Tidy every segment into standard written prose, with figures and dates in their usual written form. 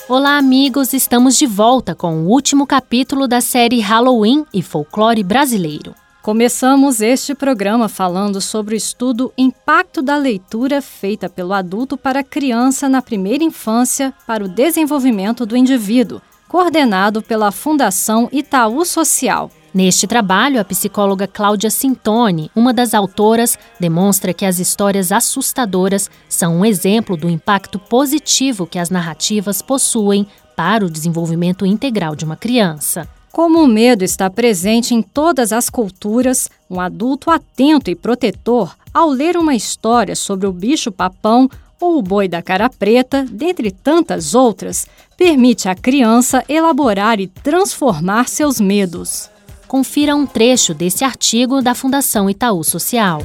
Olá, amigos! Estamos de volta com o último capítulo da série Halloween e Folclore Brasileiro. Começamos este programa falando sobre o estudo Impacto da Leitura feita pelo adulto para a criança na primeira infância para o desenvolvimento do indivíduo, coordenado pela Fundação Itaú Social. Neste trabalho, a psicóloga Cláudia Sintoni, uma das autoras, demonstra que as histórias assustadoras são um exemplo do impacto positivo que as narrativas possuem para o desenvolvimento integral de uma criança. Como o medo está presente em todas as culturas, um adulto atento e protetor, ao ler uma história sobre o bicho-papão ou o boi da cara preta, dentre tantas outras, permite à criança elaborar e transformar seus medos. Confira um trecho desse artigo da Fundação Itaú Social.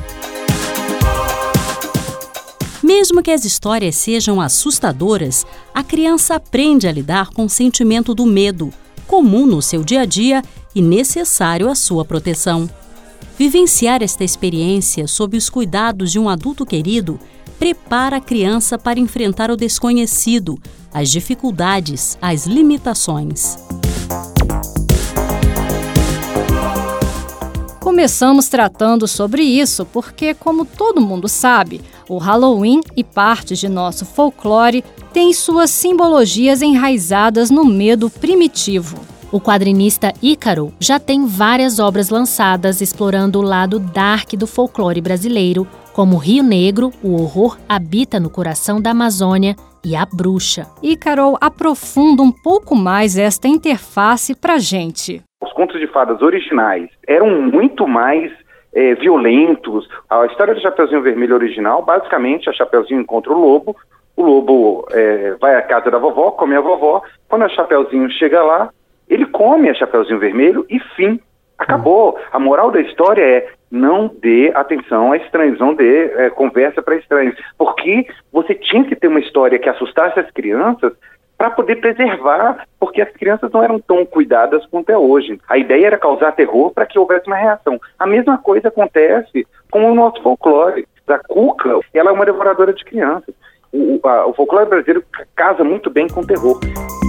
Mesmo que as histórias sejam assustadoras, a criança aprende a lidar com o sentimento do medo, comum no seu dia a dia e necessário à sua proteção. Vivenciar esta experiência sob os cuidados de um adulto querido prepara a criança para enfrentar o desconhecido, as dificuldades, as limitações. Começamos tratando sobre isso porque, como todo mundo sabe, o Halloween e partes de nosso folclore têm suas simbologias enraizadas no medo primitivo. O quadrinista Ícaro já tem várias obras lançadas explorando o lado dark do folclore brasileiro, como Rio Negro, o horror habita no coração da Amazônia e A Bruxa. Ícaro aprofunda um pouco mais esta interface pra gente. Os contos de fadas originais eram muito mais violentos. A história do Chapeuzinho Vermelho original, basicamente, a Chapeuzinho encontra o lobo vai à casa da vovó, come a vovó, quando a Chapeuzinho chega lá, ele come a Chapeuzinho Vermelho e fim, acabou. A moral da história é: não dê atenção a estranhos, não dê conversa para estranhos, porque você tinha que ter uma história que assustasse as crianças para poder preservar, porque as crianças não eram tão cuidadas quanto é hoje. A ideia era causar terror para que houvesse uma reação. A mesma coisa acontece com o nosso folclore. A Cuca, ela é uma devoradora de crianças. O folclore brasileiro casa muito bem com o terror.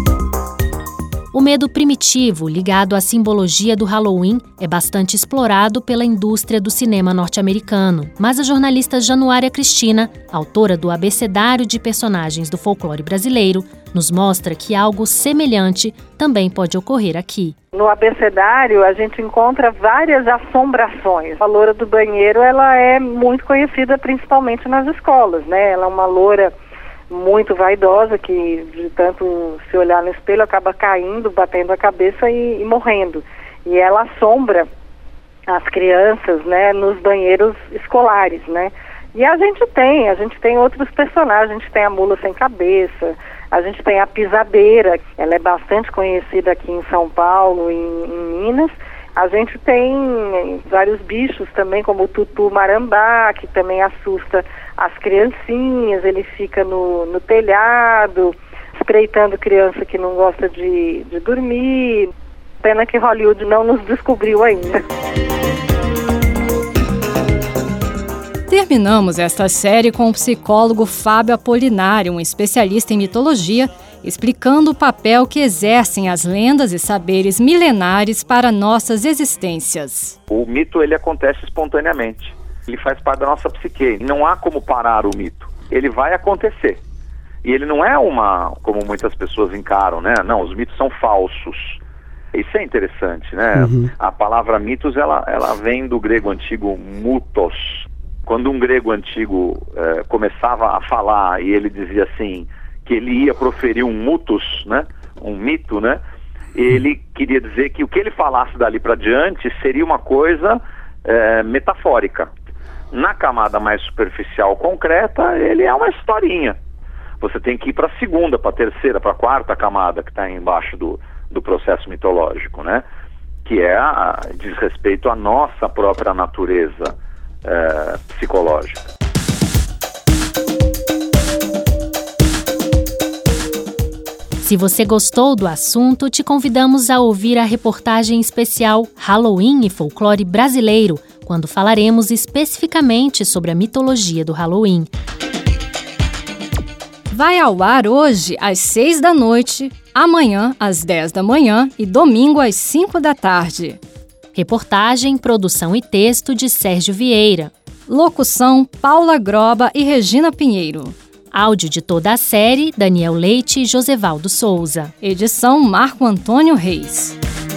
O medo primitivo, ligado à simbologia do Halloween, é bastante explorado pela indústria do cinema norte-americano. Mas a jornalista Januária Cristina, autora do Abecedário de Personagens do Folclore Brasileiro, nos mostra que algo semelhante também pode ocorrer aqui. No abecedário, a gente encontra várias assombrações. A loura do banheiro, ela é muito conhecida principalmente nas escolas, né? Ela é uma loura muito vaidosa, que de tanto se olhar no espelho acaba caindo, batendo a cabeça e morrendo. E ela assombra as crianças, né, nos banheiros escolares, né? E a gente tem outros personagens. A gente tem a mula sem cabeça, a gente tem a pisadeira, ela é bastante conhecida aqui em São Paulo, em Minas. A gente tem vários bichos também, como o tutu marambá, que também assusta as criancinhas. Ele fica no telhado, espreitando criança que não gosta de dormir. Pena que Hollywood não nos descobriu ainda. Terminamos esta série com o psicólogo Fábio Apolinário, um especialista em mitologia, explicando o papel que exercem as lendas e saberes milenares para nossas existências. O mito, ele acontece espontaneamente. Ele faz parte da nossa psique. Não há como parar o mito. Ele vai acontecer. E ele não é como muitas pessoas encaram, né? Não, os mitos são falsos. Isso é interessante, né? A palavra mitos, ela vem do grego antigo mutos. Quando um grego antigo começava a falar e ele dizia assim, que ele ia proferir um mutus, né? Um mito, né? Ele queria dizer que o que ele falasse dali para diante seria uma coisa metafórica. Na camada mais superficial, concreta, ele é uma historinha. Você tem que ir para a segunda, para a terceira, para a quarta camada que está embaixo do processo mitológico, né? Que diz respeito à nossa própria natureza psicológica. Se você gostou do assunto, te convidamos a ouvir a reportagem especial Halloween e Folclore Brasileiro, quando falaremos especificamente sobre a mitologia do Halloween. Vai ao ar hoje às 6 da noite, amanhã às 10 da manhã e domingo às 5 da tarde. Reportagem, produção e texto de Sérgio Vieira. Locução, Paula Groba e Regina Pinheiro. Áudio de toda a série, Daniel Leite e Josevaldo Souza. Edição, Marco Antônio Reis.